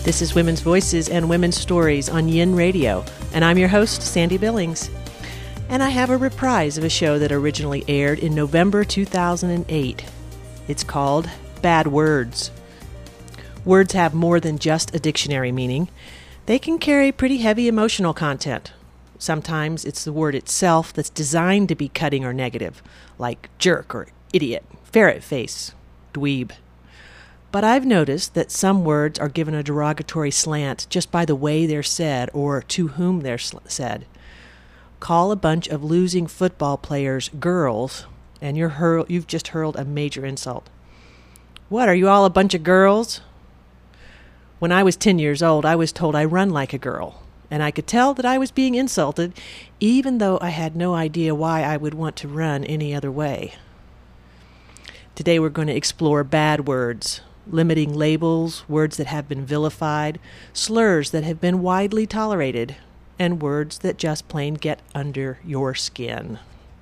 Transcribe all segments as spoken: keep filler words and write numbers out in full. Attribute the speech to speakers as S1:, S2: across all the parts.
S1: This is Women's Voices and Women's Stories on Yin Radio, and I'm your host, Sandy Billings. And I have a reprise of a show that originally aired in November two thousand eight. It's called Bad Words. Words have more than just a dictionary meaning. They can carry pretty heavy emotional content. Sometimes it's the word itself that's designed to be cutting or negative, like jerk or idiot, ferret face, dweeb. But I've noticed that some words are given a derogatory slant just by the way they're said or to whom they're said. Call a bunch of losing football players girls, and you're hurl- you've just hurled a major insult. What, are you all a bunch of girls? When I was ten years old, I was told I run like a girl, and I could tell that I was being insulted, even though I had no idea why I would want to run any other way. Today we're going to explore bad words, limiting labels, words that have been vilified, slurs that have been widely tolerated, and words that just plain get under your skin.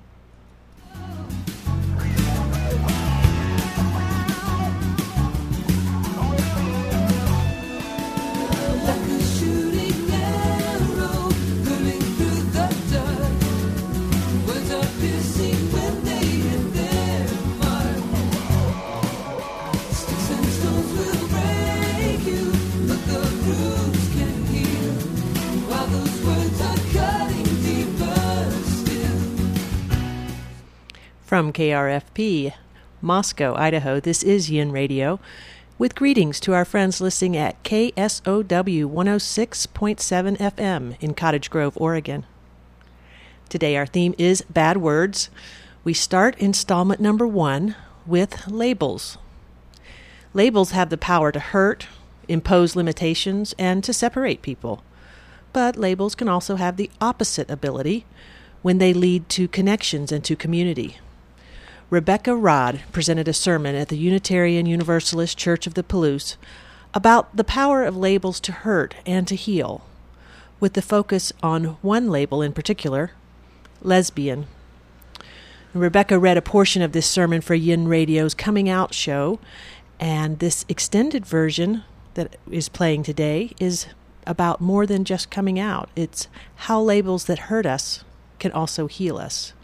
S1: From K R F P, Moscow, Idaho, this is Yin Radio, with greetings to our friends listening at K S O W one oh six point seven F M in Cottage Grove, Oregon. Today our theme is bad words. We start installment number one with labels. Labels have the power to hurt, impose limitations, and to separate people. But labels can also have the opposite ability when they lead to connections and to community. Rebecca Rod presented a sermon at the Unitarian Universalist Church of the Palouse about the power of labels to hurt and to heal, with the focus on one label in particular, lesbian. Rebecca read a portion of this sermon for Yin Radio's Coming Out show, and this extended version that is playing today is about more than just coming out. It's how labels that hurt us can also heal us.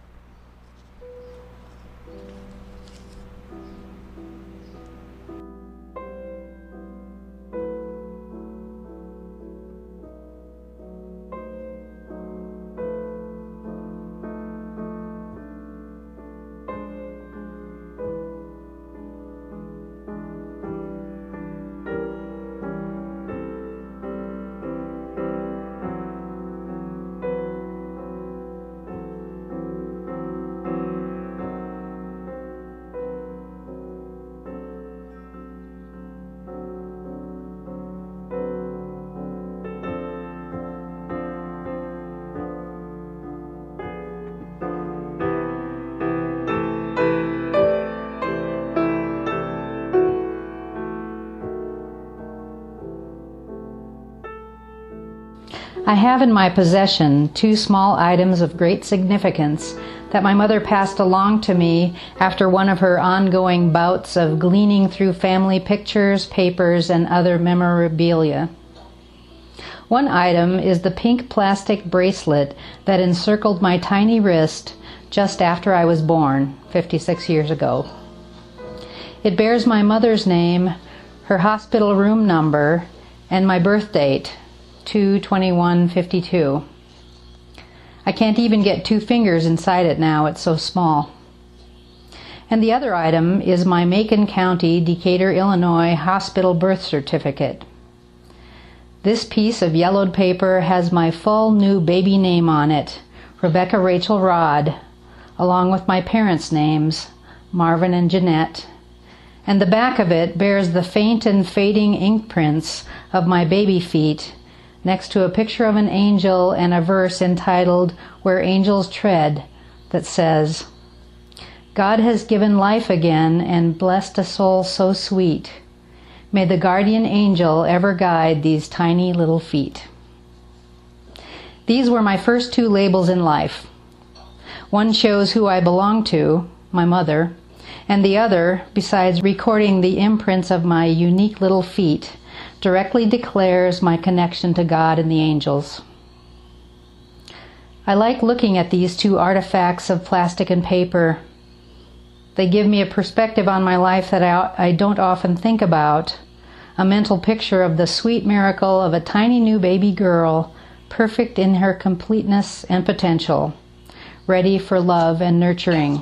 S2: I have in my possession two small items of great significance that my mother passed along to me after one of her ongoing bouts of gleaning through family pictures, papers, and other memorabilia. One item is the pink plastic bracelet that encircled my tiny wrist just after I was born, fifty-six years ago. It bears my mother's name, her hospital room number, and my birth date, two twenty-one fifty-two. I can't even get two fingers inside it now, it's so small. And the other item is my Macon County, Decatur, Illinois hospital birth certificate. This piece of yellowed paper has my full new baby name on it, Rebecca Rachel Rod, along with my parents' names, Marvin and Jeanette, and the back of it bears the faint and fading ink prints of my baby feet, next to a picture of an angel and a verse entitled Where Angels Tread that says, God has given life again and blessed a soul so sweet. May the guardian angel ever guide these tiny little feet. These were my first two labels in life. One shows who I belong to, my mother, and the other, besides recording the imprints of my unique little feet, directly declares my connection to God and the angels. I like looking at these two artifacts of plastic and paper. They give me a perspective on my life that I, I don't often think about, a mental picture of the sweet miracle of a tiny new baby girl, perfect in her completeness and potential, ready for love and nurturing.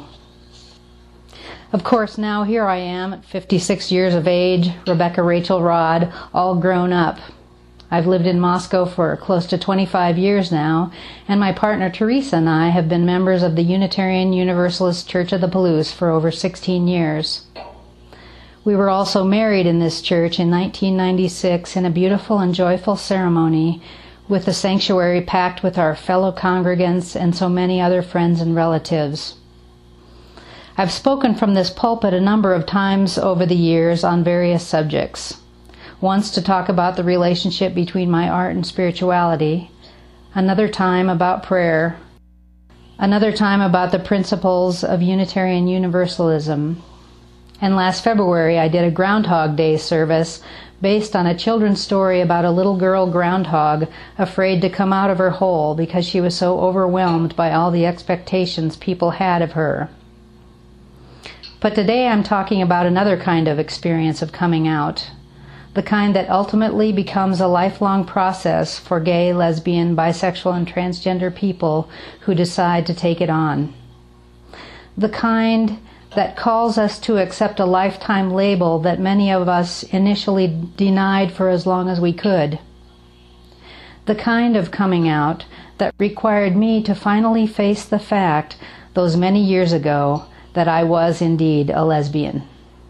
S2: Of course, now here I am at fifty-six years of age, Rebecca Rachel Rod, all grown up. I've lived in Moscow for close to twenty-five years now, and my partner Teresa and I have been members of the Unitarian Universalist Church of the Palouse for over sixteen years. We were also married in this church in nineteen ninety-six in a beautiful and joyful ceremony, with the sanctuary packed with our fellow congregants and so many other friends and relatives. I've spoken from this pulpit a number of times over the years on various subjects. Once to talk about the relationship between my art and spirituality, another time about prayer, another time about the principles of Unitarian Universalism, and last February I did a Groundhog Day service based on a children's story about a little girl groundhog afraid to come out of her hole because she was so overwhelmed by all the expectations people had of her. But today I'm talking about another kind of experience of coming out, the kind that ultimately becomes a lifelong process for gay, lesbian, bisexual, and transgender people who decide to take it on. The kind that calls us to accept a lifetime label that many of us initially denied for as long as we could. The kind of coming out that required me to finally face the fact those many years ago that I was indeed a lesbian.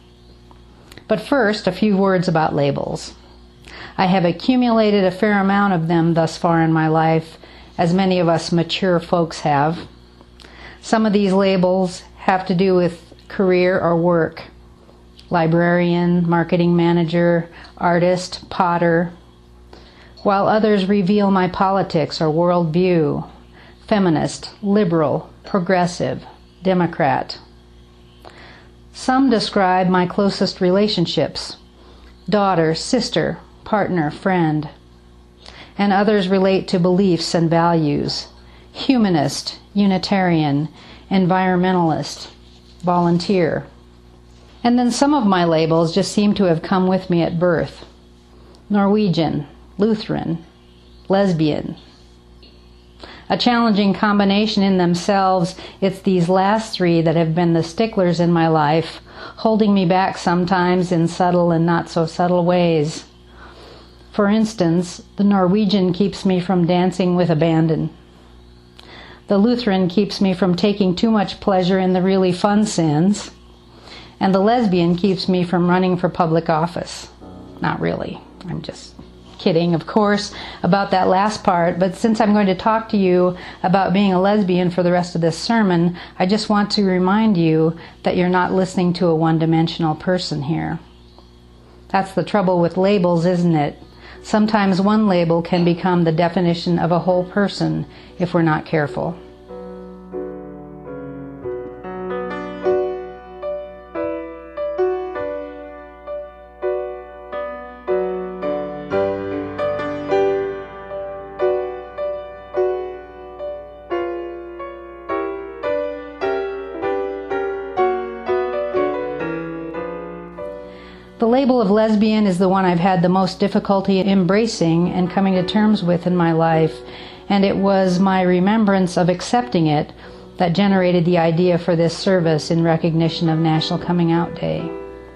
S2: But first, a few words about labels. I have accumulated a fair amount of them thus far in my life, as many of us mature folks have. Some of these labels have to do with career or work: librarian, marketing manager, artist, potter, while others reveal my politics or worldview: feminist, liberal, progressive, Democrat. Some describe my closest relationships: daughter, sister, partner, friend. And others relate to beliefs and values: humanist, Unitarian, environmentalist, volunteer. And then some of my labels just seem to have come with me at birth: Norwegian, Lutheran, lesbian. A challenging combination in themselves. It's these last three that have been the sticklers in my life, holding me back sometimes in subtle and not so subtle ways. For instance, the Norwegian keeps me from dancing with abandon. The Lutheran keeps me from taking too much pleasure in the really fun sins. And the lesbian keeps me from running for public office. Not really. I'm just kidding, of course, about that last part, but since I'm going to talk to you about being a lesbian for the rest of this sermon, I just want to remind you that you're not listening to a one-dimensional person here. That's the trouble with labels, isn't it? Sometimes one label can become the definition of a whole person if we're not careful. The label of lesbian is the one I've had the most difficulty embracing and coming to terms with in my life, and it was my remembrance of accepting it that generated the idea for this service in recognition of National Coming Out Day.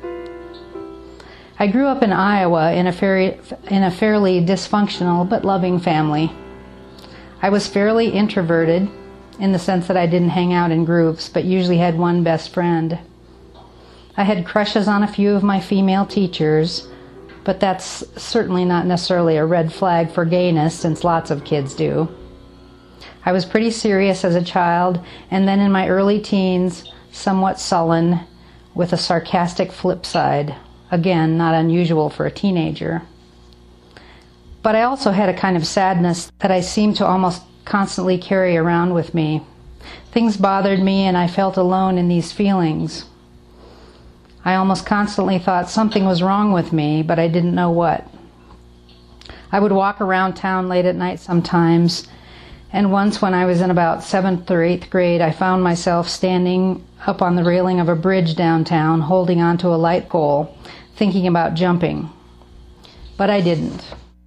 S2: I grew up in Iowa in a, fairly, in a fairly dysfunctional but loving family. I was fairly introverted in the sense that I didn't hang out in groups, but usually had one best friend. I had crushes on a few of my female teachers, but that's certainly not necessarily a red flag for gayness, since lots of kids do. I was pretty serious as a child, and then in my early teens, somewhat sullen, with a sarcastic flip side. Again, not unusual for a teenager. But I also had a kind of sadness that I seemed to almost constantly carry around with me. Things bothered me, and I felt alone in these feelings. I almost constantly thought something was wrong with me, but I didn't know what. I would walk around town late at night sometimes, and once when I was in about seventh or eighth grade, I found myself standing up on the railing of a bridge downtown, holding onto a light pole, thinking about jumping. But I didn't.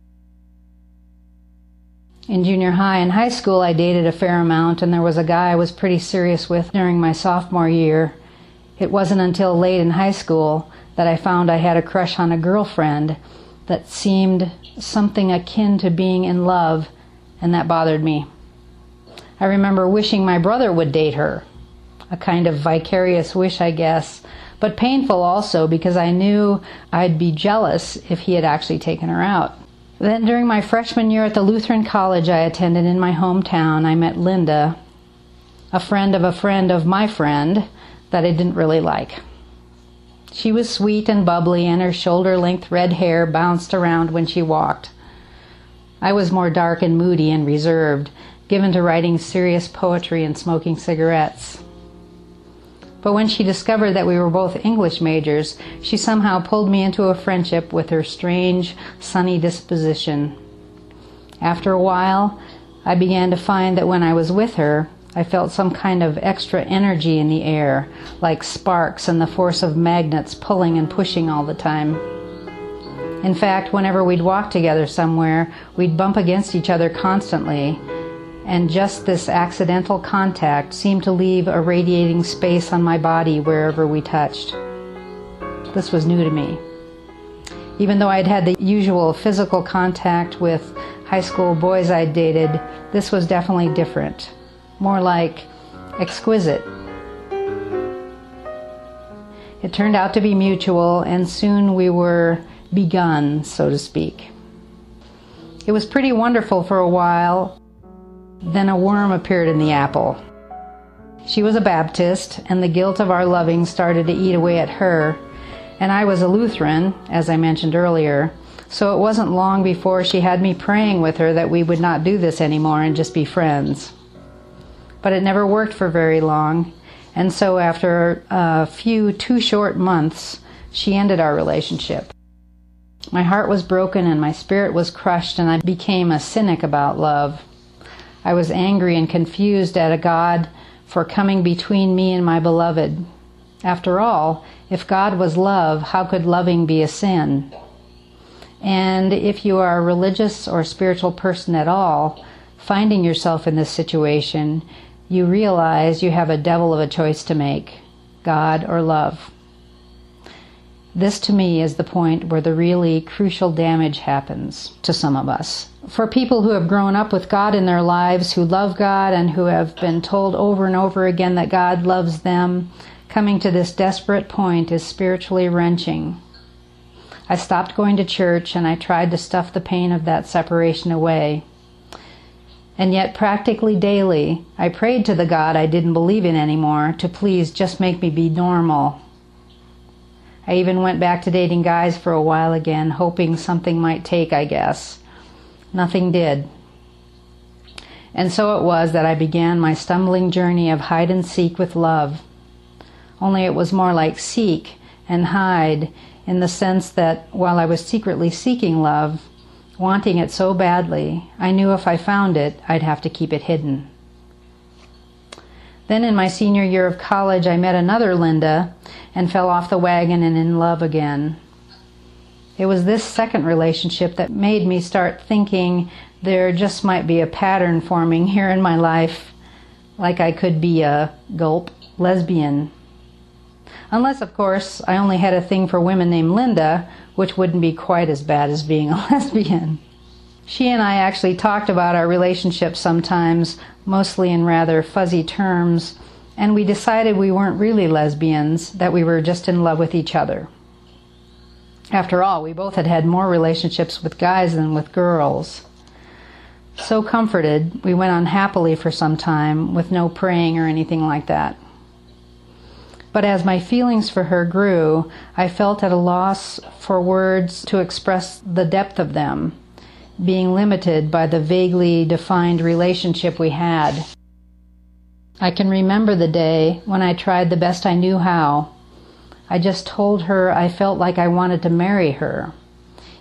S2: In junior high and high school, I dated a fair amount, and there was a guy I was pretty serious with during my sophomore year. It wasn't until late in high school that I found I had a crush on a girlfriend that seemed something akin to being in love, and that bothered me. I remember wishing my brother would date her, a kind of vicarious wish, I guess, but painful also because I knew I'd be jealous if he had actually taken her out. Then during my freshman year at the Lutheran college I attended in my hometown, I met Linda, a friend of a friend of my friend that I didn't really like. She was sweet and bubbly, and her shoulder-length red hair bounced around when she walked. I was more dark and moody and reserved, given to writing serious poetry and smoking cigarettes. But when she discovered that we were both English majors, she somehow pulled me into a friendship with her strange, sunny disposition. After a while, I began to find that when I was with her, I felt some kind of extra energy in the air, like sparks and the force of magnets pulling and pushing all the time. In fact, whenever we'd walk together somewhere, we'd bump against each other constantly, and just this accidental contact seemed to leave a radiating space on my body wherever we touched. This was new to me. Even though I'd had the usual physical contact with high school boys I'd dated, this was definitely different. More like exquisite. It turned out to be mutual, and soon we were begun, so to speak. It was pretty wonderful for a while. Then a worm appeared in the apple. She was a Baptist, and the guilt of our loving started to eat away at her, and I was a Lutheran, as I mentioned earlier, so it wasn't long before she had me praying with her that we would not do this anymore and just be friends. But it never worked for very long, and so after a few too short months, she ended our relationship. My heart was broken and my spirit was crushed, and I became a cynic about love. I was angry and confused at a God for coming between me and my beloved. After all, if God was love, how could loving be a sin? And if you are a religious or spiritual person at all, finding yourself in this situation, you realize you have a devil of a choice to make, God or love. This to me is the point where the really crucial damage happens to some of us. For people who have grown up with God in their lives, who love God and who have been told over and over again that God loves them, coming to this desperate point is spiritually wrenching. I stopped going to church and I tried to stuff the pain of that separation away. And yet practically daily, I prayed to the God I didn't believe in anymore to please just make me be normal. I even went back to dating guys for a while again, hoping something might take, I guess. Nothing did. And so it was that I began my stumbling journey of hide and seek with love. Only it was more like seek and hide, in the sense that while I was secretly seeking love, wanting it so badly, I knew if I found it, I'd have to keep it hidden. Then in my senior year of college, I met another Linda and fell off the wagon and in love again. It was this second relationship that made me start thinking there just might be a pattern forming here in my life, like I could be a, gulp, lesbian. Unless, of course, I only had a thing for women named Linda, which wouldn't be quite as bad as being a lesbian. She and I actually talked about our relationship sometimes, mostly in rather fuzzy terms, and we decided we weren't really lesbians, that we were just in love with each other. After all, we both had had more relationships with guys than with girls. So comforted, we went on happily for some time, with no praying or anything like that. But as my feelings for her grew, I felt at a loss for words to express the depth of them, being limited by the vaguely defined relationship we had. I can remember the day when I tried the best I knew how. I just told her I felt like I wanted to marry her.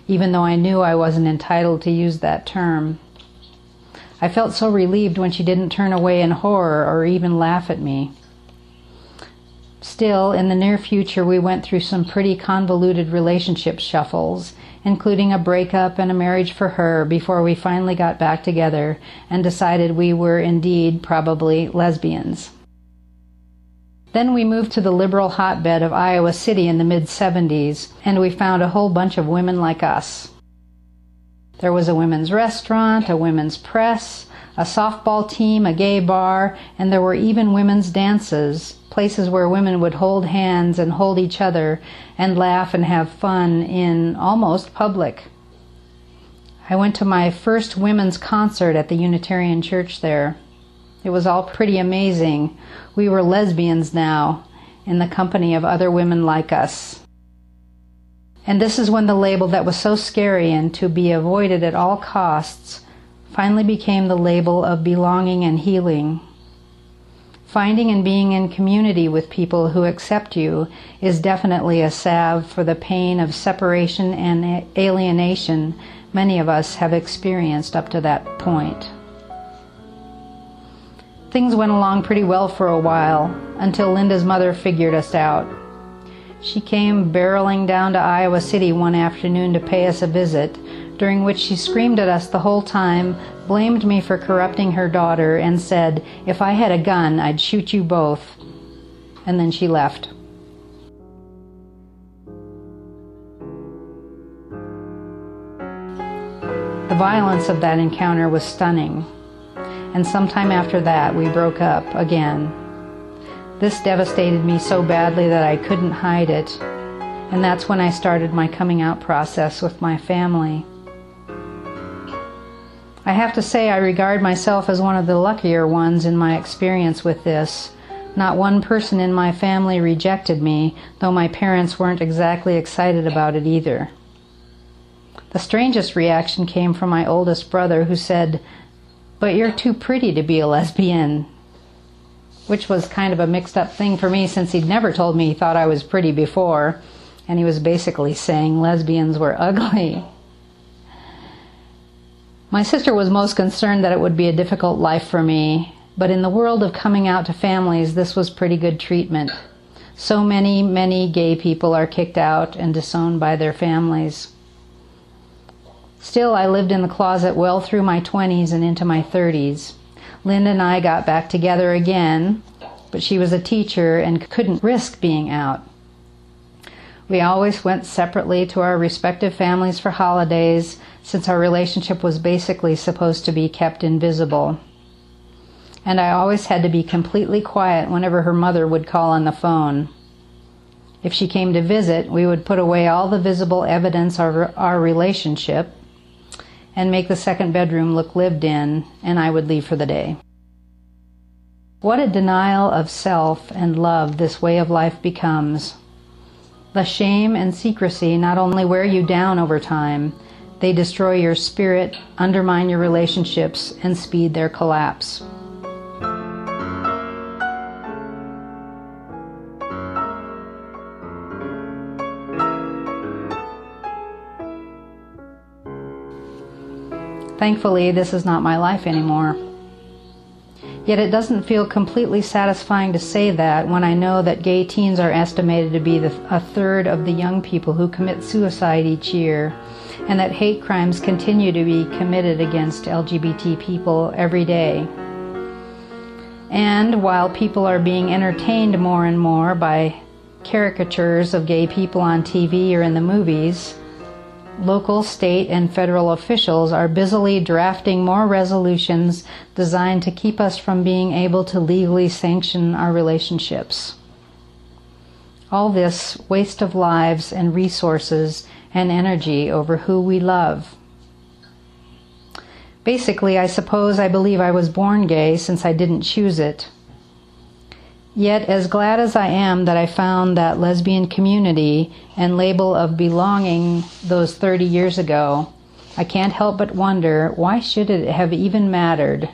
S2: even though I knew I wasn't entitled to use that term. I felt so relieved when she didn't turn away in horror or even laugh at me. Still, in the near future, we went through some pretty convoluted relationship shuffles, including a breakup and a marriage for her, before we finally got back together and decided we were indeed probably lesbians. Then we moved to the liberal hotbed of Iowa City in the mid seventies, and we found a whole bunch of women like us. There was a women's restaurant, a women's press, a softball team, a gay bar, and there were even women's dances, places where women would hold hands and hold each other and laugh and have fun in almost public. I went to my first women's concert at the Unitarian Church there. It was all pretty amazing. We were lesbians now, in the company of other women like us. And this is when the label that was so scary and to be avoided at all costs finally became the label of belonging and healing. Finding and being in community with people who accept you is definitely a salve for the pain of separation and alienation many of us have experienced up to that point. Things went along pretty well for a while, until Linda's mother figured us out. She came barreling down to Iowa City one afternoon to pay us a visit, during which she screamed at us the whole time, blamed me for corrupting her daughter, and said, if I had a gun, I'd shoot you both. And then she left. The violence of that encounter was stunning, and sometime after that we broke up again. This devastated me so badly that I couldn't hide it, and that's when I started my coming out process with my family. I have to say I regard myself as one of the luckier ones in my experience with this. Not one person in my family rejected me, though my parents weren't exactly excited about it either. The strangest reaction came from my oldest brother, who said, "But you're too pretty to be a lesbian," which was kind of a mixed up thing for me, since he'd never told me he thought I was pretty before, and he was basically saying lesbians were ugly. My sister was most concerned that it would be a difficult life for me, but in the world of coming out to families, this was pretty good treatment. So many, many gay people are kicked out and disowned by their families. Still, I lived in the closet well through my twenties and into my thirties. Linda and I got back together again, but she was a teacher and couldn't risk being out. We always went separately to our respective families for holidays, since our relationship was basically supposed to be kept invisible. And I always had to be completely quiet whenever her mother would call on the phone. If she came to visit, we would put away all the visible evidence of our relationship and make the second bedroom look lived in, and I would leave for the day. What a denial of self and love this way of life becomes. The shame and secrecy not only wear you down over time, they destroy your spirit, undermine your relationships, and speed their collapse. Thankfully, this is not my life anymore. Yet it doesn't feel completely satisfying to say that when I know that gay teens are estimated to be the, a third of the young people who commit suicide each year, and that hate crimes continue to be committed against L G B T people every day. And while people are being entertained more and more by caricatures of gay people on T V or in the movies, local, state, and federal officials are busily drafting more resolutions designed to keep us from being able to legally sanction our relationships. All this waste of lives and resources and energy over who we love. Basically, I suppose I believe I was born gay since I didn't choose it. Yet, as glad as I am that I found that lesbian community and label of belonging those thirty years ago, I can't help but wonder, why should it have even mattered?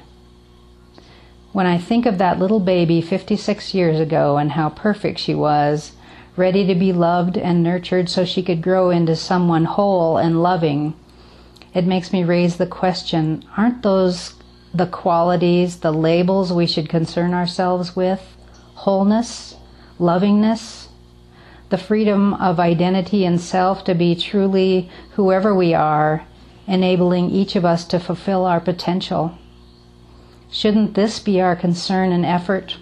S2: When I think of that little baby fifty-six years ago and how perfect she was, ready to be loved and nurtured so she could grow into someone whole and loving. It makes me raise the question, aren't those the qualities, the labels we should concern ourselves with? Wholeness, lovingness, the freedom of identity and self to be truly whoever we are, enabling each of us to fulfill our potential. Shouldn't this be our concern and effort?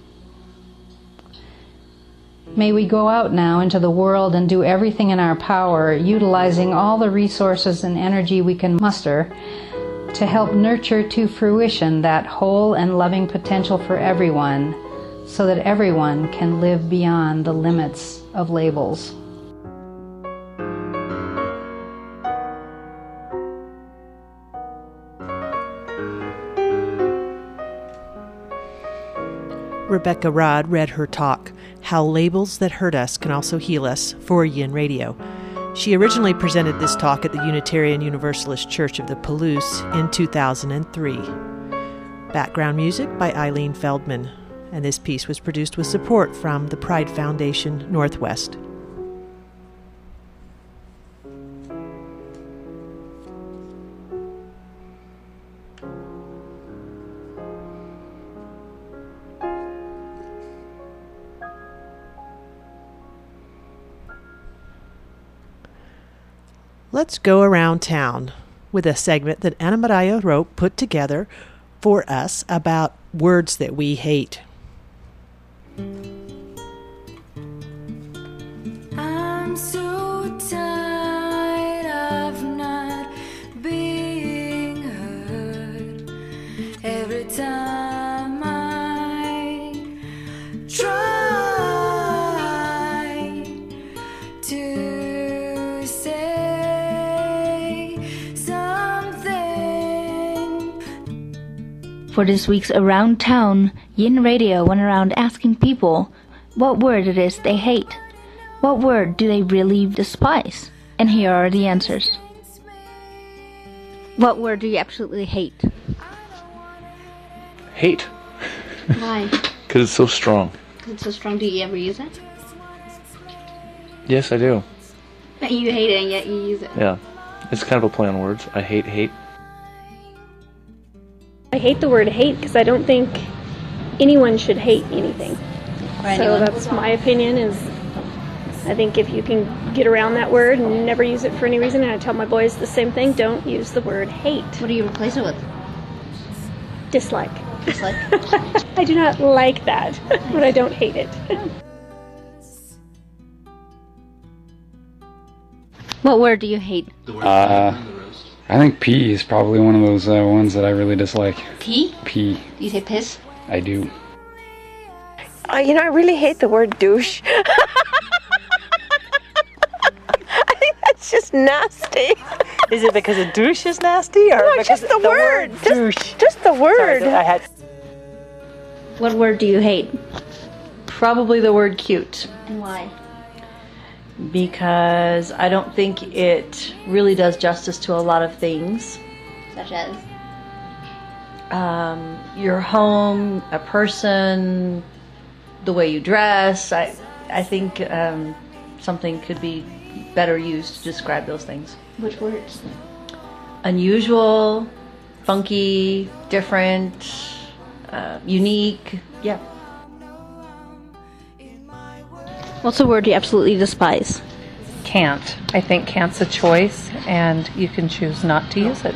S2: May we go out now into the world and do everything in our power, utilizing all the resources and energy we can muster to help nurture to fruition that whole and loving potential for everyone, so that everyone can live beyond the limits of labels.
S1: Rebecca Rod read her talk, How Labels That Hurt Us Can Also Heal Us, for Yin Radio. She originally presented this talk at the Unitarian Universalist Church of the Palouse in two thousand three. Background music by Eileen Feldman, and this piece was produced with support from the Pride Foundation Northwest. Let's go around town with a segment that Ana Maria Rope put together for us about words that we hate.
S3: I'm so tired of not being heard. Every time I try to say something.
S4: For this week's Around Town, Yin Radio went around asking people what word it is they hate. What word do they really despise? And here are the answers. What word do you absolutely hate?
S5: Hate.
S4: Why?
S5: Because it's so strong.
S4: Because it's so strong. Do you ever use it?
S5: Yes, I do.
S4: You hate it and yet you use it.
S5: Yeah. It's kind of a play on words. I hate hate.
S6: I hate the word hate because I don't think anyone should hate anything.
S4: Right,
S6: so
S4: anyone.
S6: that's my opinion. Is I think if you can get around that word and never use it for any reason, and I tell my boys the same thing, don't use the word hate.
S4: What do you replace it with?
S6: Dislike.
S4: Dislike?
S6: I do not like that, but I don't hate it.
S4: What word do you hate?
S7: Uh, I think pee is probably one of those uh, ones that I really dislike.
S4: Pee?
S7: Pee.
S4: Do you say piss?
S7: I do.
S8: Uh, you know, I really hate the word douche. I think that's just nasty.
S1: Is it because a douche is nasty, or
S8: no,
S1: because
S8: just the,
S1: the
S8: word?
S1: word
S8: just,
S1: douche?
S8: Just the word.
S1: Sorry, I had.
S4: What word do you hate?
S9: Probably the word cute.
S4: And why?
S9: Because I don't think it really does justice to a lot of things.
S4: Such as?
S9: Um, your home, a person, the way you dress. I, I think um, something could be better used to describe those things.
S4: Which words?
S9: Unusual, funky, different, uh, unique. Yeah.
S4: What's a word you absolutely despise?
S10: Can't. I think can't's a choice, and you can choose not to use it.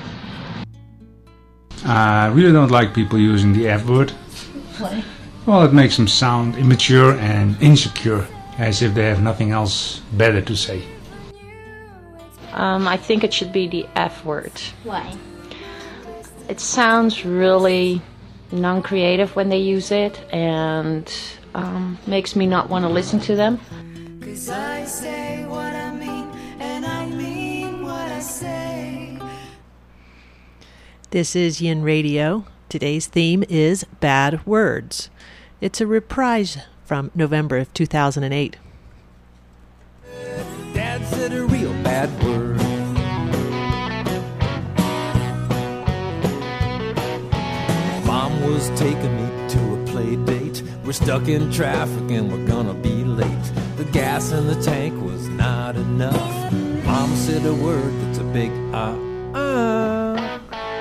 S11: I really don't like people using the F word.
S4: Why?
S11: Well, it makes them sound immature and insecure, as if they have nothing else better to say.
S12: Um, I think it should be the F word.
S4: Why?
S12: It sounds really non-creative when they use it, and um, makes me not want to listen to them.
S3: 'Cause I say what I mean, and I mean what I say.
S1: This is Yin Radio. Today's theme is Bad Words. It's a reprise from November of two thousand eight.
S13: Dad said a real bad word. Mom was taking me to a play date. We're stuck in traffic and we're gonna be late. The gas in the tank was not enough. Mom said a word that's a big uh-uh.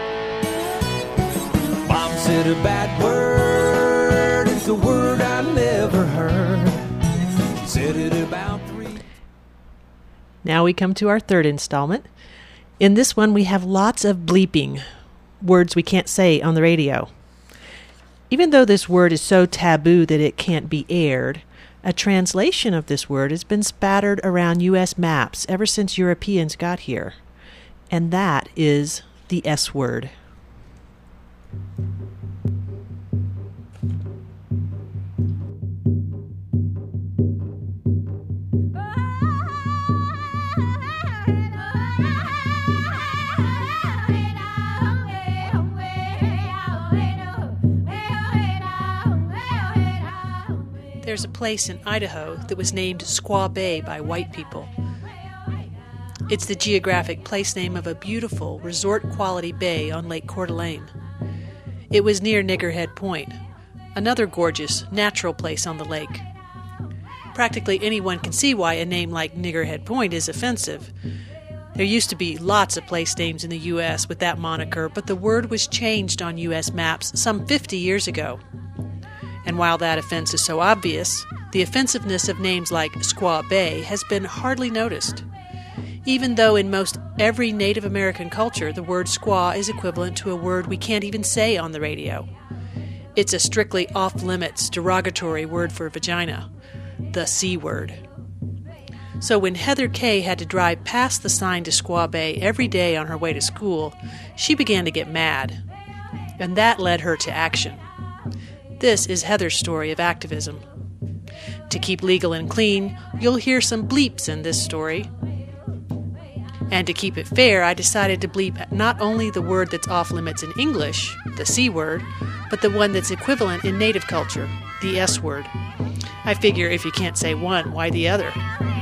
S13: Mom said a bad word, it's a word I never heard. She said it about three.
S1: Now we come to our third installment. In this one, we have lots of bleeping, words we can't say on the radio. Even though this word is so taboo that it can't be aired, a translation of this word has been spattered around U S maps ever since Europeans got here. And that is the S word. There's a place in Idaho that was named Squaw Bay by white people. It's the geographic place name of a beautiful resort-quality bay on Lake Coeur d'Alene. It was near Niggerhead Point, another gorgeous, natural place on the lake. Practically anyone can see why a name like Niggerhead Point is offensive. There used to be lots of place names in the U S with that moniker, but the word was changed on U S maps some fifty years ago. And while that offense is so obvious, the offensiveness of names like Squaw Bay has been hardly noticed. Even though in most every Native American culture the word squaw is equivalent to a word we can't even say on the radio. It's a strictly off-limits, derogatory word for vagina, the C word. So when Heather Kay had to drive past the sign to Squaw Bay every day on her way to school, she began to get mad. And that led her to action. This is Heather's story of activism. To keep legal and clean, you'll hear some bleeps in this story. And to keep it fair, I decided to bleep not only the word that's off limits in English, the C word, but the one that's equivalent in Native culture, the S word. I figure if you can't say one, why the other?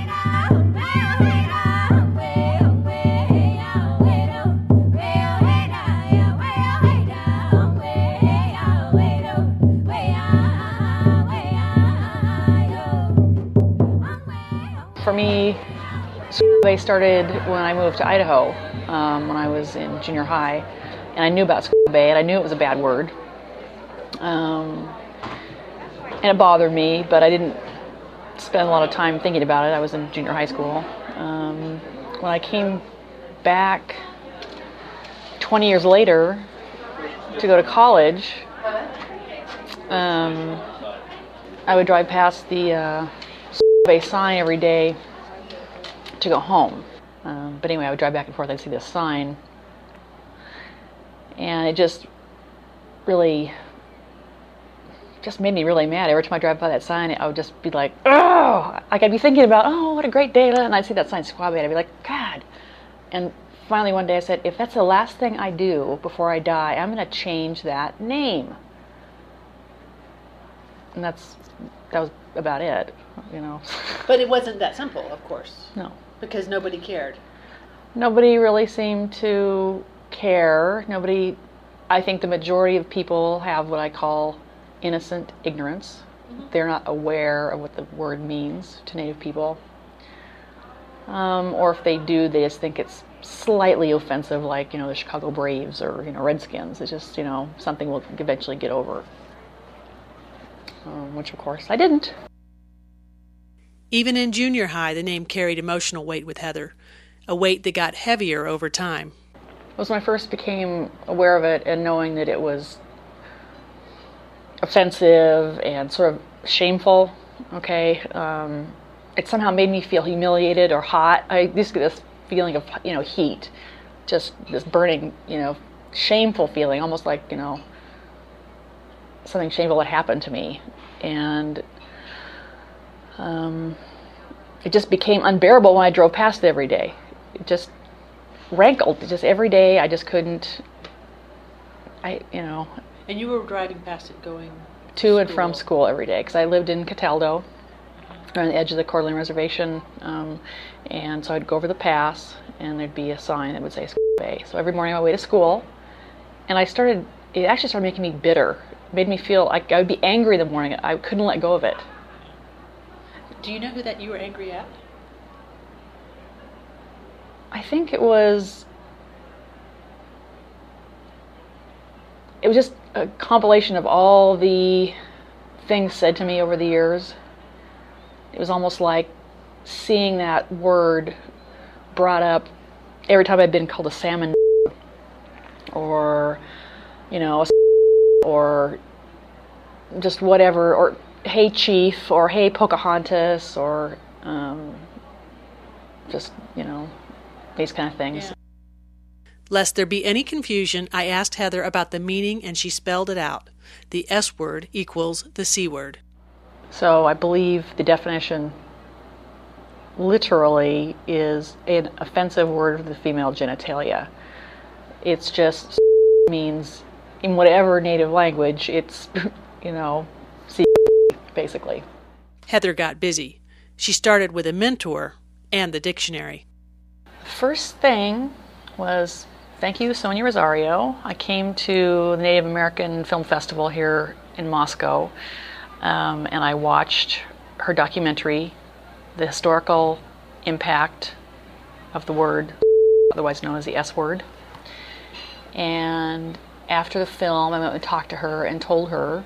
S14: For me, they started when I moved to Idaho, um, when I was in junior high, and I knew about Squaw Bay, and I knew it was a bad word. Um, and it bothered me, but I didn't spend a lot of time thinking about it. I was in junior high school. Um, when I came back twenty years later to go to college, um, I would drive past the uh, Bay sign every day to go home. Um, but anyway, I would drive back and forth. I'd see this sign, and it just really just made me really mad. Every time I drive by that sign, I would just be like, oh, like I'd be thinking about, oh, what a great day, and I'd see that sign, Squaw Bay, and I'd be like, God. And finally one day I said, if that's the last thing I do before I die, I'm going to change that name. And that's that was about it, you know.
S1: But it wasn't that simple, of course.
S14: No.
S1: Because nobody cared.
S14: Nobody really seemed to care. Nobody, I think the majority of people have what I call innocent ignorance. Mm-hmm. They're not aware of what the word means to Native people. Um, or if they do, they just think it's slightly offensive, like, you know, the Chicago Braves or, you know, Redskins. It's just, you know, something we'll eventually get over. Um, which, of course, I didn't.
S1: Even in junior high, the name carried emotional weight with Heather, a weight that got heavier over time.
S14: It was when I first became aware of it and knowing that it was offensive and sort of shameful, okay? Um, it somehow made me feel humiliated or hot. I used to get this feeling of, you know, heat, just this burning, you know, shameful feeling, almost like, you know, something shameful had happened to me. And um, it just became unbearable when I drove past it every day. It just rankled. Just every day, I just couldn't, I, you know.
S1: And you were driving past it going
S14: to and from school every day, because I lived in Cataldo, on the edge of the Coeur d'Alene Reservation, um, and so I'd go over the pass, and there'd be a sign that would say Squaw Bay. So every morning on my way to school, and I started, it actually started making me bitter. It made me feel like I would be angry in the morning. I couldn't let go of it.
S1: Do you know who that you were angry at?
S14: I think it was, it was just a compilation of all the things said to me over the years. It was almost like seeing that word brought up every time I'd been called a salmon or, you know, or just whatever, or hey chief, or hey Pocahontas, or um, just, you know, these kind of things.
S1: Yeah. Lest there be any confusion, I asked Heather about the meaning and she spelled it out. The S word equals the C word.
S14: So I believe the definition literally is an offensive word for the female genitalia. It's just means, in whatever native language, it's, you know, C basically.
S1: Heather got busy. She started with a mentor and the dictionary.
S14: First thing was, thank you, Sonia Rosario. I came to the Native American Film Festival here in Moscow, um, and I watched her documentary, The Historical Impact of the Word, otherwise known as the S word. And after the film, I went and talked to her and told her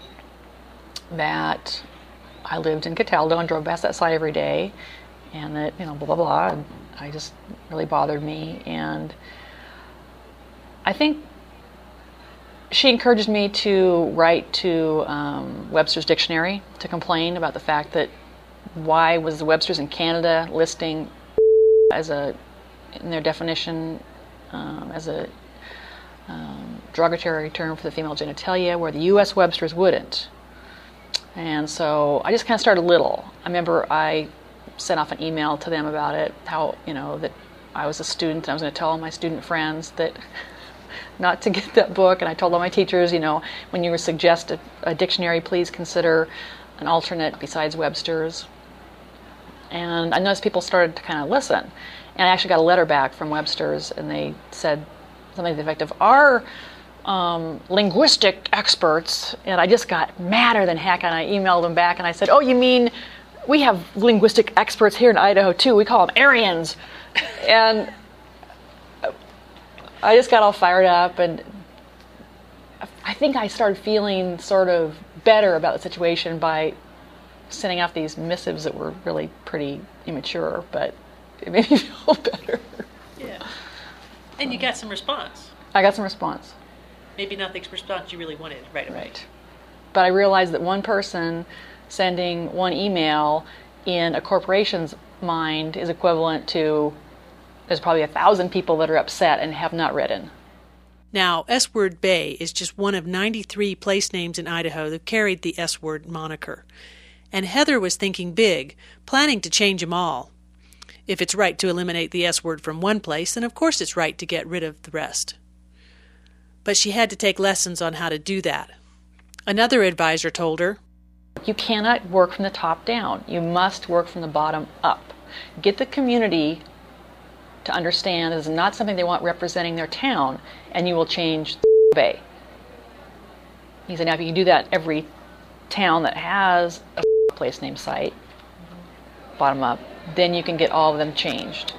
S14: that I lived in Cataldo and drove past that site every day, and that, you know, blah, blah, blah. And I just really bothered me. And I think she encouraged me to write to um, Webster's Dictionary to complain about the fact that why was the Webster's in Canada listing as a, in their definition, um, as a um, derogatory term for the female genitalia, where the U S Webster's wouldn't. And so I just kind of started little. I remember I sent off an email to them about it, how, you know, that I was a student and I was going to tell all my student friends that not to get that book. And I told all my teachers, you know, when you suggest a, a dictionary, please consider an alternate besides Webster's. And I noticed people started to kind of listen. And I actually got a letter back from Webster's, and they said something to the effect of, our um, linguistic experts, and I just got madder than heck, and I emailed them back, and I said, oh, you mean we have linguistic experts here in Idaho, too. We call them Aryans. And I just got all fired up, and I think I started feeling sort of better about the situation by sending off these missives that were really pretty immature, but it made me feel better.
S1: Yeah. And you got some response.
S14: I got some response.
S1: Maybe not the response you really wanted right away.
S14: Right. But I realized that one person sending one email in a corporation's mind is equivalent to, there's probably a thousand people that are upset and have not written.
S1: Now, S-Word Bay is just one of ninety-three place names in Idaho that carried the S-Word moniker. And Heather was thinking big, planning to change them all. If it's right to eliminate the S-word from one place, then of course it's right to get rid of the rest. But she had to take lessons on how to do that. Another advisor told her,
S14: you cannot work from the top down. You must work from the bottom up. Get the community to understand this is not something they want representing their town, and you will change the bay. He said, now if you can do that every town that has a place name site, bottom up, then you can get all of them changed.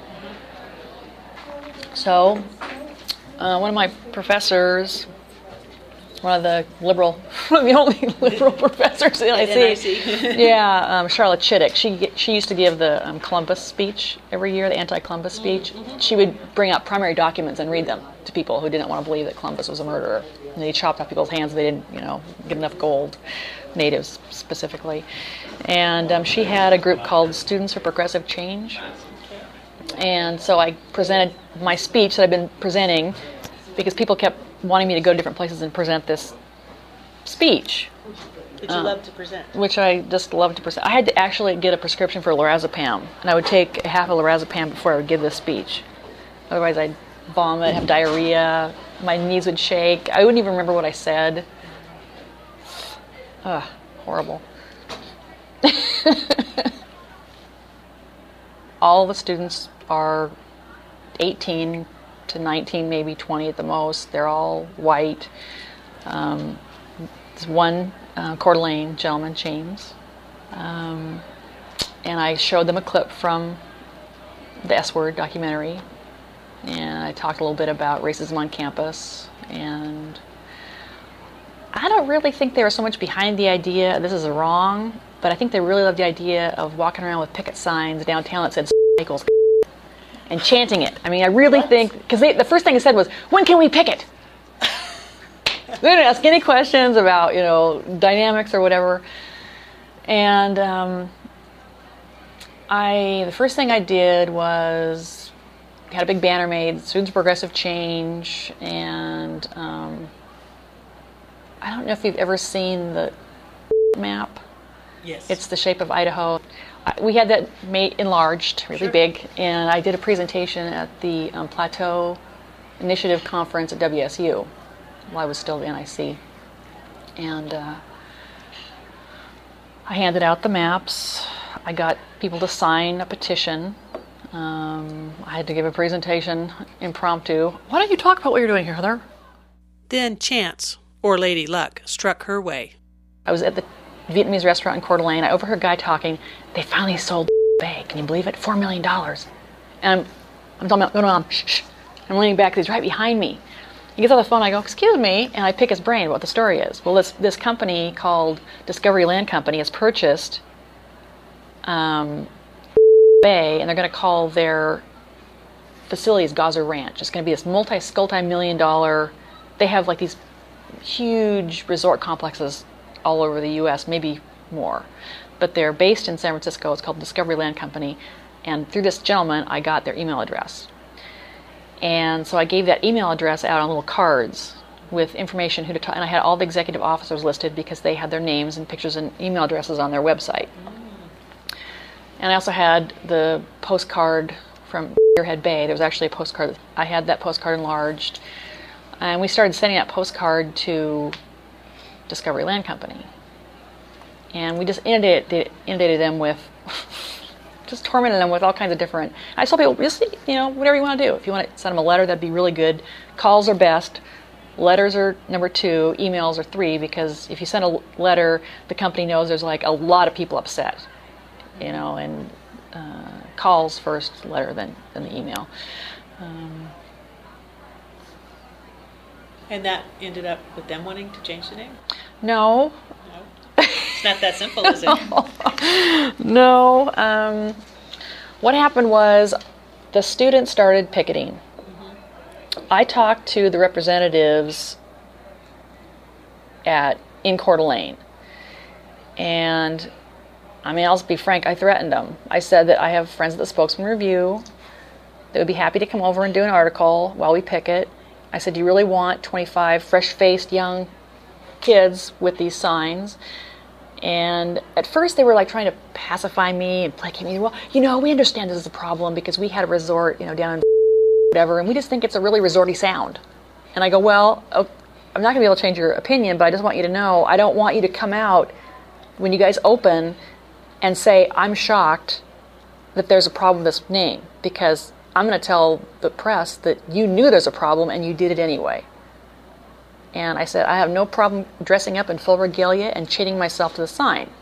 S14: So, uh, one of my professors, one of the liberal, one of the only liberal professors in I C, yeah, um, Charlotte Chittick, she she used to give the um, Columbus speech every year, the anti-Columbus speech. Mm-hmm. She would bring out primary documents and read them to people who didn't want to believe that Columbus was a murderer. And they chopped off people's hands if they didn't, you know, get enough gold, natives specifically. And um, she had a group called Students for Progressive Change. And so I presented my speech that I've been presenting because people kept wanting me to go to different places and present this speech.
S1: Which you um, love to present.
S14: Which I just love to present. I had to actually get a prescription for lorazepam, and I would take half a lorazepam before I would give this speech. Otherwise I'd vomit, have diarrhea, my knees would shake. I wouldn't even remember what I said. Ugh, horrible. All the students are eighteen to nineteen, maybe twenty at the most. They're all white. Um, there's one uh, Coeur d'Alene gentleman, James. Um, and I showed them a clip from the S-Word documentary, and I talked a little bit about racism on campus, and I don't really think they were so much behind the idea, this is wrong, but I think they really loved the idea of walking around with picket signs downtown that said Michaels and chanting it. I mean, I really what? think, because the first thing they said was, when can we picket? They didn't ask any questions about, you know, dynamics or whatever. And um, I, the first thing I did was, had a big banner made, Students of Progressive Change, and um, I don't know if you've ever seen the map.
S1: Yes.
S14: It's the shape of Idaho. We had that made enlarged, really sure. big, and I did a presentation at the um, Plateau Initiative Conference at W S U while I was still at N I C. And uh, I handed out the maps. I got people to sign a petition. Um, I had to give a presentation impromptu. Why don't you talk about what you're doing here, Heather?
S1: Then chance, or Lady Luck, struck her way.
S14: I was at the Vietnamese restaurant in Coeur d'Alene. I overheard a guy talking. They finally sold Bay. Can you believe it? Four million dollars. And I'm, I'm talking about, no, no, I'm, shh, shh. I'm leaning back. He's right behind me. He gets on the phone. I go, excuse me, and I pick his brain what the story is. Well, this this company called Discovery Land Company has purchased um, Bay, and they're going to call their facilities Gaza Ranch. It's going to be this multi, multi-million dollar. They have like these huge resort complexes all over the U S, maybe more. But they're based in San Francisco. It's called Discovery Land Company. And through this gentleman, I got their email address. And so I gave that email address out on little cards with information who to talk. And I had all the executive officers listed because they had their names and pictures and email addresses on their website. And I also had the postcard from Spearhead Bay. There was actually a postcard. I had that postcard enlarged. And we started sending that postcard to Discovery Land Company. And we just inundated, inundated them with, just tormented them with all kinds of different, I told people, just, you know, whatever you want to do. If you want to send them a letter, that'd be really good. Calls are best. Letters are number two. Emails are three, because if you send a letter, the company knows there's like a lot of people upset, you know, and uh, calls first, letter, then, then the email. Um,
S1: And that ended up with them wanting to change the name?
S14: No.
S1: No. It's not that simple, is it?
S14: No. Um, what happened was the students started picketing. Mm-hmm. I talked to the representatives at in Coeur d'Alene. And, I mean, I'll be frank, I threatened them. I said that I have friends at the Spokesman Review that would be happy to come over and do an article while we picket. I said, do you really want twenty-five fresh-faced young kids with these signs? And at first they were like trying to pacify me and placate me. Well, you know, we understand this is a problem because we had a resort, you know, down in whatever, and we just think it's a really resorty sound. And I go, well, I'm not going to be able to change your opinion, but I just want you to know, I don't want you to come out when you guys open and say, I'm shocked that there's a problem with this name, because I'm going to tell the press that you knew there's a problem and you did it anyway. And I said, I have no problem dressing up in full regalia and chaining myself to the sign.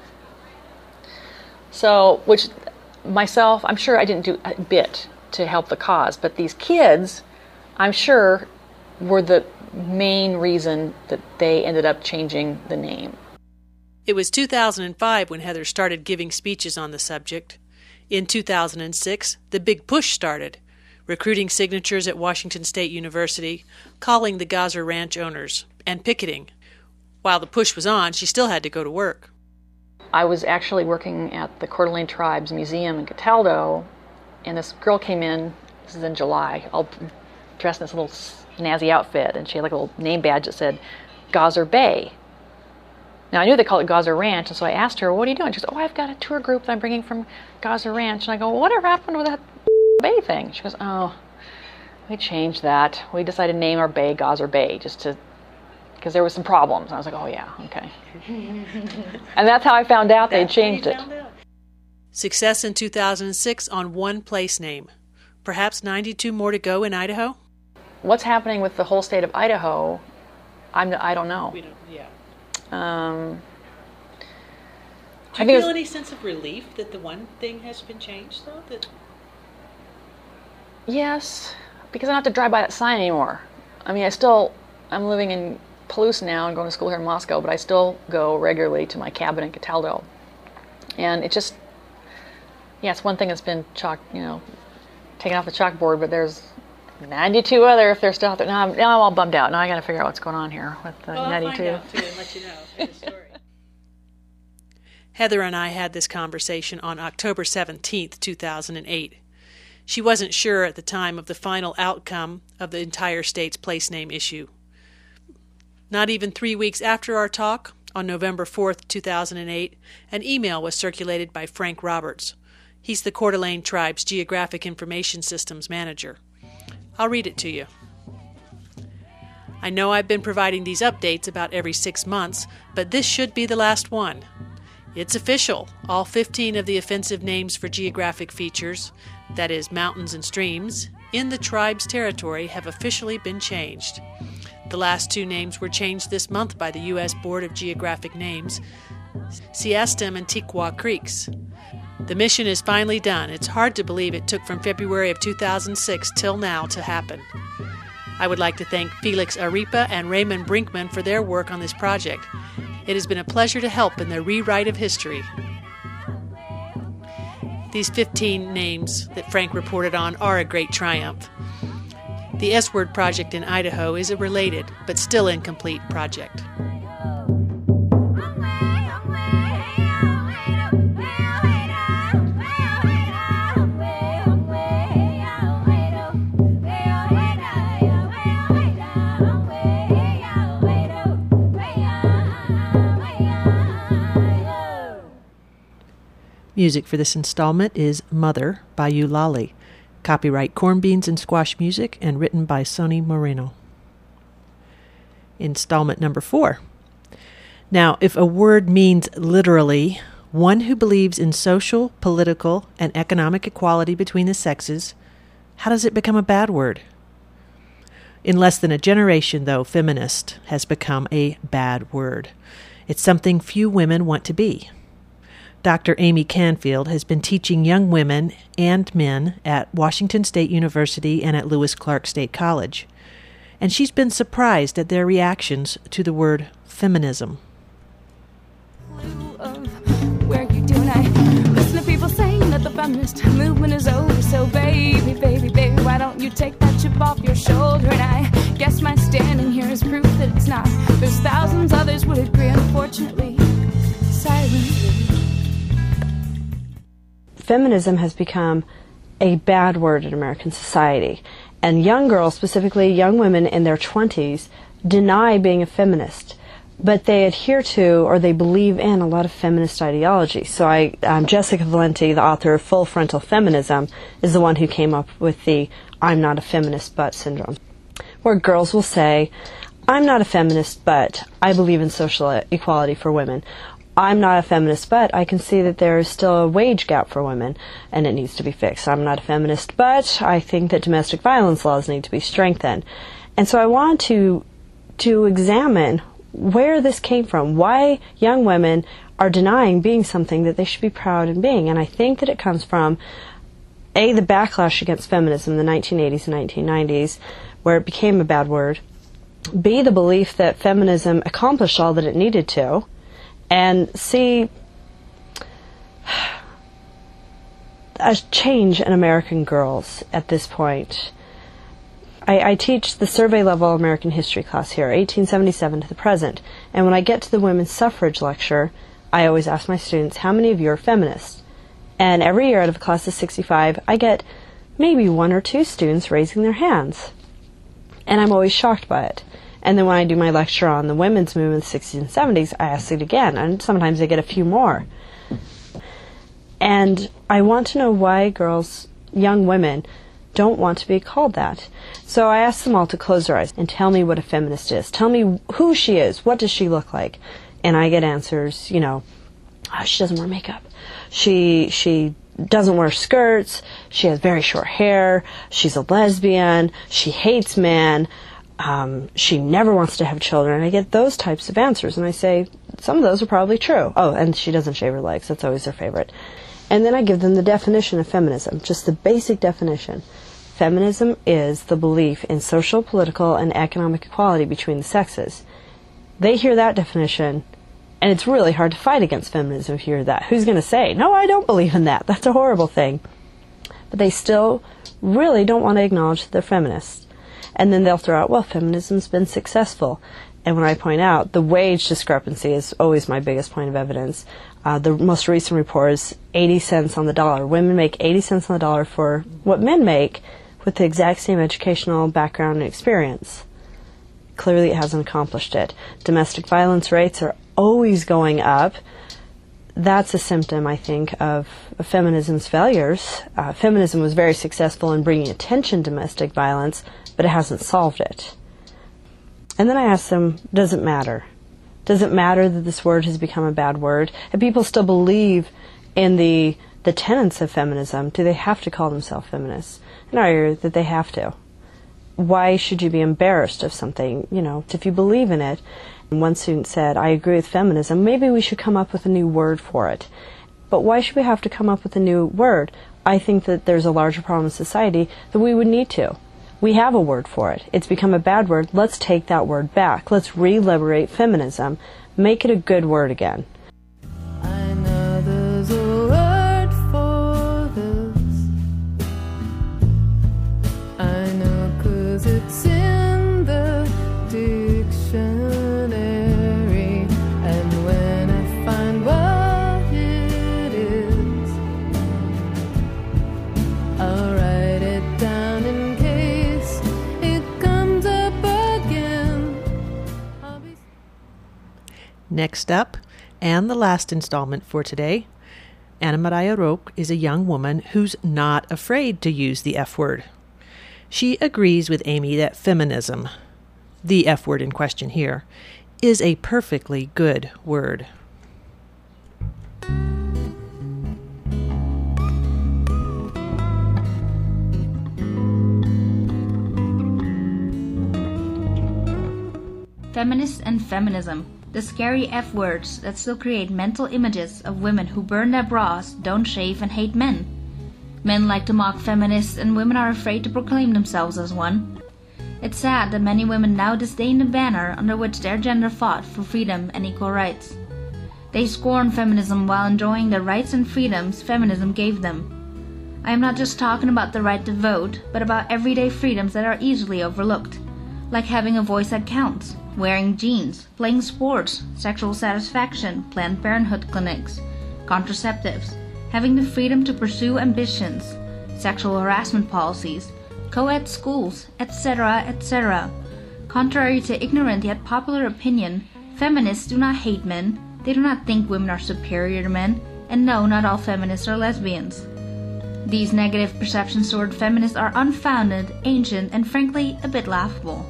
S14: So, which myself, I'm sure I didn't do a bit to help the cause, but these kids, I'm sure, were the main reason that they ended up changing the name.
S1: It was two thousand five when Heather started giving speeches on the subject. In two thousand six, the big push started, recruiting signatures at Washington State University, calling the Gaza Ranch owners, and picketing. While the push was on, she still had to go to work.
S14: I was actually working at the Coeur d'Alene Tribes Museum in Cataldo, and this girl came in, this is in July, all dressed in this little snazzy outfit, and she had like a little name badge that said Gaza Bay. Now, I knew they called it Gaza Ranch, and so I asked her, what are you doing? She goes, oh, I've got a tour group that I'm bringing from Gaza Ranch. And I go, well, whatever happened with that bay thing? She goes, oh, we changed that. We decided to name our bay Gaza Bay, just to, because there was some problems. And I was like, oh, yeah, okay. And that's how I found out they changed it.
S1: Success in two thousand six on one place name. Perhaps ninety-two more to go in Idaho?
S14: What's happening with the whole state of Idaho, I'm, I don't know.
S1: We don't, yeah.
S14: Um,
S1: Do you feel any sense of relief that the one thing has been changed, though? That...
S14: Yes, because I don't have to drive by that sign anymore. I mean, I still, I'm living in Palouse now and going to school here in Moscow, but I still go regularly to my cabin in Cataldo. And it just, yeah, it's one thing that's been chalk, you know, taken off the chalkboard, but there's ninety-two other if they're still out there. Now I'm, now I'm all bummed out. Now I got to figure out what's going on here with the
S1: well,
S14: ninety-two.
S1: I'll find out, too, and let you know the story. Heather and I had this conversation on October seventeenth, two thousand eight. She wasn't sure at the time of the final outcome of the entire state's place name issue. Not even three weeks after our talk, on November fourth, two thousand eight, an email was circulated by Frank Roberts. He's the Coeur d'Alene Tribe's Geographic Information Systems Manager. I'll read it to you. I know I've been providing these updates about every six months, but this should be the last one. It's official. All fifteen of the offensive names for geographic features, that is, mountains and streams, in the tribe's territory have officially been changed. The last two names were changed this month by the U S Board of Geographic Names, Siastem and Tiqua Creeks. The mission is finally done. It's hard to believe it took from February of two thousand six till now to happen. I would like to thank Felix Aripa and Raymond Brinkman for their work on this project. It has been a pleasure to help in the rewrite of history. These fifteen names that Frank reported on are a great triumph. The S-Word project in Idaho is a related, but still incomplete project. Music for this installment is Mother by Eulalie. Copyright Corn Beans and Squash Music and written by Sonny Moreno. Installment number four. Now, if a word means literally one who believes in social, political, and economic equality between the sexes, how does it become a bad word? In less than a generation, though, feminist has become a bad word. It's something few women want to be. Doctor Amy Canfield has been teaching young women and men at Washington State University and at Lewis Clark State College, and she's been surprised at their reactions to the word feminism.
S3: Where you doing? I listen to people saying that the feminist movement is over. So baby, baby, baby, why don't you take that chip off your shoulder? And I guess my standing here is proof that it's not. There's thousands others would agree, unfortunately, silently.
S8: Feminism has become a bad word in American society. And young girls, specifically young women in their twenties, deny being a feminist. But they adhere to or they believe in a lot of feminist ideology. So I, um, Jessica Valenti, the author of Full Frontal Feminism, is the one who came up with the I'm not a feminist but syndrome, where girls will say, I'm not a feminist but I believe in social equality for women. I'm not a feminist, but I can see that there is still a wage gap for women, and it needs to be fixed. I'm not a feminist, but I think that domestic violence laws need to be strengthened. And so I want to to examine where this came from, why young women are denying being something that they should be proud in being. And I think that it comes from, A, the backlash against feminism in the nineteen eighties and nineteen nineties, where it became a bad word. B, the belief that feminism accomplished all that it needed to. And see a change in American girls at this point. I, I teach the survey level American history class here, eighteen seventy-seven to the present. And when I get to the women's suffrage lecture, I always ask my students, how many of you are feminists? And every year out of a class of sixty-five, I get maybe one or two students raising their hands. And I'm always shocked by it. And then when I do my lecture on the women's movement in the sixties and seventies, I ask it again, and sometimes I get a few more. And I want to know why girls, young women, don't want to be called that. So I ask them all to close their eyes and tell me what a feminist is. Tell me who she is. What does she look like? And I get answers, you know, oh, she doesn't wear makeup. She, she doesn't wear skirts. She has very short hair. She's a lesbian. She hates men. Um, she never wants to have children. And I get those types of answers, and I say, some of those are probably true. Oh, and she doesn't shave her legs. That's always their favorite. And then I give them the definition of feminism, just the basic definition. Feminism is the belief in social, political, and economic equality between the sexes. They hear that definition, and it's really hard to fight against feminism if you hear that. Who's going to say, no, I don't believe in that. That's a horrible thing. But they still really don't want to acknowledge that they're feminists. And then they'll throw out, well, feminism's been successful. And when I point out, the wage discrepancy is always my biggest point of evidence. Uh, the most recent report is eighty cents on the dollar. Women make eighty cents on the dollar for what men make with the exact same educational background and experience. Clearly it hasn't accomplished it. Domestic violence rates are always going up. That's a symptom, I think, of, of feminism's failures. Uh, feminism was very successful in bringing attention to domestic violence, but it hasn't solved it. And then I ask them, does it matter? Does it matter that this word has become a bad word? If people still believe in the, the tenets of feminism, do they have to call themselves feminists? And I argue that they have to. Why should you be embarrassed of something, you know, if you believe in it? And one student said, I agree with feminism, maybe we should come up with a new word for it. But why should we have to come up with a new word? I think that there's a larger problem in society that we would need to. We have a word for it. It's become a bad word. Let's take that word back. Let's re-liberate feminism. Make it a good word again.
S3: I know there's a word for this. I know 'cause it's in the dictionary. And when I find what it is, I'll write it down in case it comes up again. Be...
S1: Next up, and the last installment for today, Anna Maria Roque is a young woman who's not afraid to use the F word. She agrees with Amy that feminism, the F word in question here, is a perfectly good word.
S4: Feminist and feminism, the scary F words that still create mental images of women who burn their bras, don't shave, and hate men. Men like to mock feminists, and women are afraid to proclaim themselves as one. It's sad that many women now disdain the banner under which their gender fought for freedom and equal rights. They scorn feminism while enjoying the rights and freedoms feminism gave them. I am not just talking about the right to vote, but about everyday freedoms that are easily overlooked, like having a voice that counts, wearing jeans, playing sports, sexual satisfaction, Planned Parenthood clinics, contraceptives, having the freedom to pursue ambitions, sexual harassment policies, co-ed schools, et cetera, et cetera. Contrary to ignorant yet popular opinion, feminists do not hate men, they do not think women are superior to men, and no, not all feminists are lesbians. These negative perceptions toward feminists are unfounded, ancient, and frankly, a bit laughable.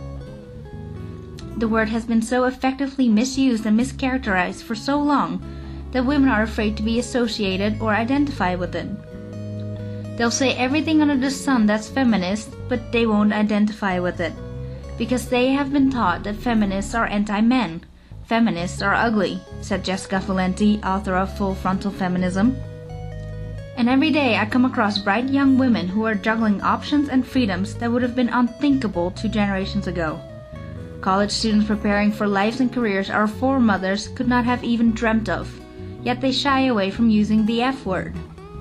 S4: The word has been so effectively misused and mischaracterized for so long that women are afraid to be associated or identify with it. They'll say everything under the sun that's feminist, but they won't identify with it, because they have been taught that feminists are anti-men. Feminists are ugly, said Jessica Valenti, author of Full Frontal Feminism. And every day I come across bright young women who are juggling options and freedoms that would have been unthinkable two generations ago. College students preparing for lives and careers our foremothers could not have even dreamt of, yet they shy away from using the F word.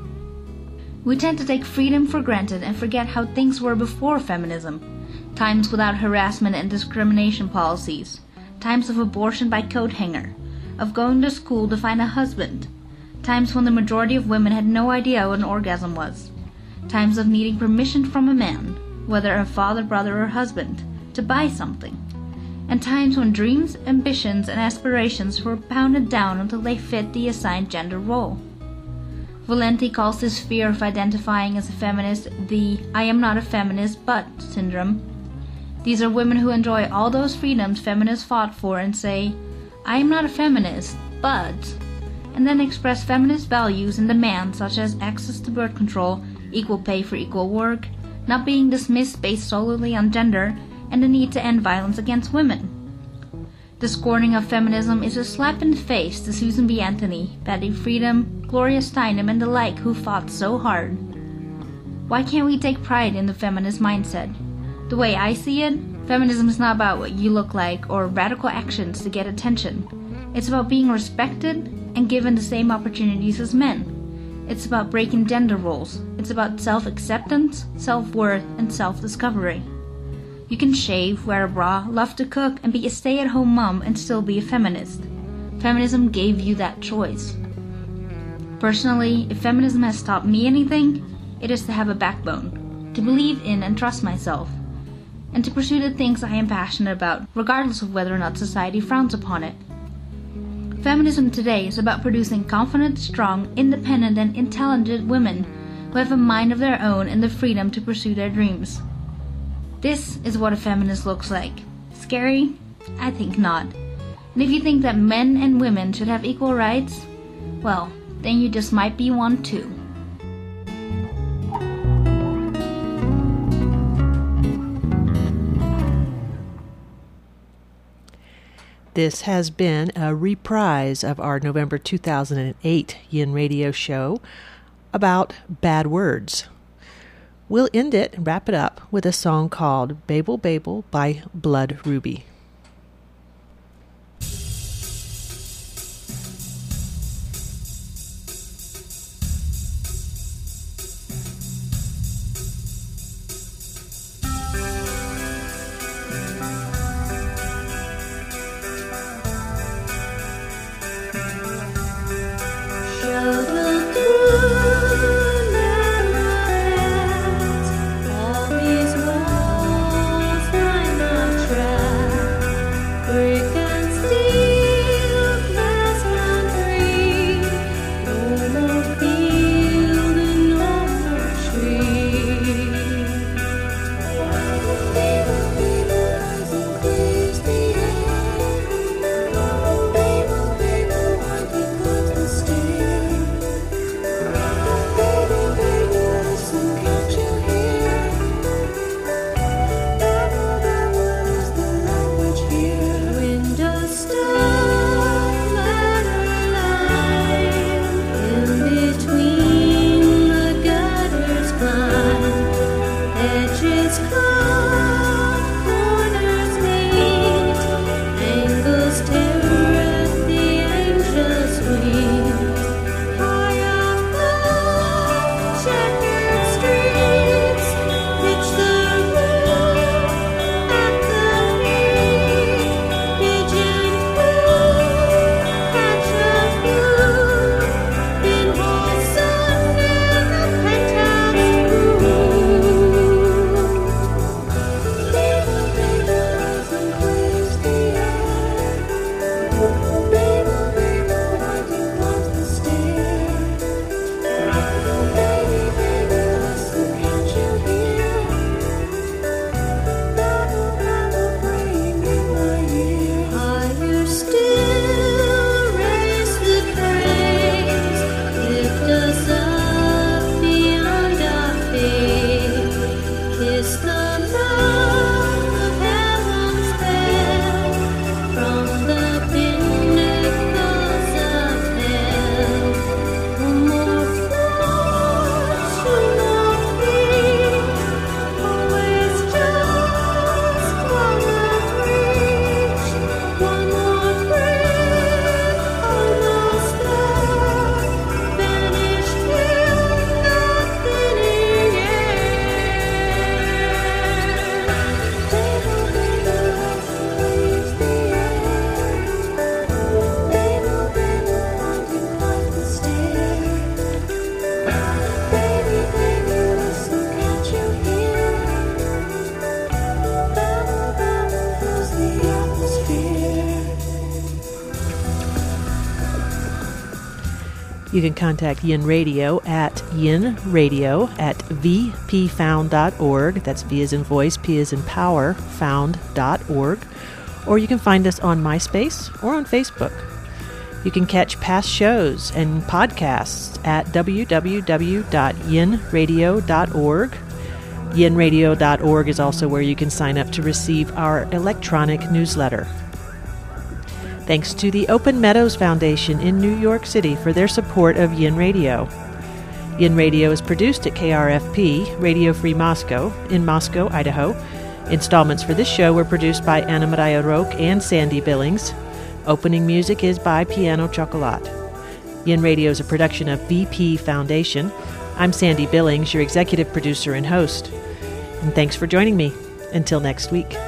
S4: We tend to take freedom for granted and forget how things were before feminism. Times without harassment and discrimination policies. Times of abortion by coat hanger. Of going to school to find a husband. Times when the majority of women had no idea what an orgasm was. Times of needing permission from a man, whether a father, brother, or husband, to buy something. And times when dreams, ambitions, and aspirations were pounded down until they fit the assigned gender role. Valenti calls this fear of identifying as a feminist the "I am not a feminist but" syndrome. These are women who enjoy all those freedoms feminists fought for and say, "I am not a feminist, but," and then express feminist values and demands such as access to birth control, equal pay for equal work, not being dismissed based solely on gender, and the need to end violence against women. The scorning of feminism is a slap in the face to Susan B. Anthony, Patty Freedom, Gloria Steinem, and the like who fought so hard. Why can't we take pride in the feminist mindset? The way I see it, feminism is not about what you look like or radical actions to get attention. It's about being respected and given the same opportunities as men. It's about breaking gender roles. It's about self-acceptance, self-worth, and self-discovery. You can shave, wear a bra, love to cook, and be a stay-at-home mom and still be a feminist. Feminism gave you that choice. Personally, if feminism has taught me anything, it is to have a backbone, to believe in and trust myself, and to pursue the things I am passionate about, regardless of whether or not society frowns upon it. Feminism today is about producing confident, strong, independent, and intelligent women who have a mind of their own and the freedom to pursue their dreams. This is what a feminist looks like. Scary? I think not. And if you think that men and women should have equal rights, well, then you just might be one too.
S1: This has been a reprise of our November two thousand eight Yin Radio show about bad words. We'll end it and wrap it up with a song called Babel Babel by Blood Ruby. You can contact Yin Radio at yin radio at v p found dot org. That's V as in voice, P as in power, found dot org. Or you can find us on MySpace or on Facebook. You can catch past shows and podcasts at w w w dot yin radio dot org. yin radio dot org is also where you can sign up to receive our electronic newsletter. Thanks to the Open Meadows Foundation in New York City for their support of Yin Radio. Yin Radio is produced at K R F P, Radio Free Moscow, in Moscow, Idaho. Installments for this show were produced by Anna Maria Roque and Sandy Billings. Opening music is by Piano Chocolat. Yin Radio is a production of B P Foundation. I'm Sandy Billings, your executive producer and host. And thanks for joining me. Until next week.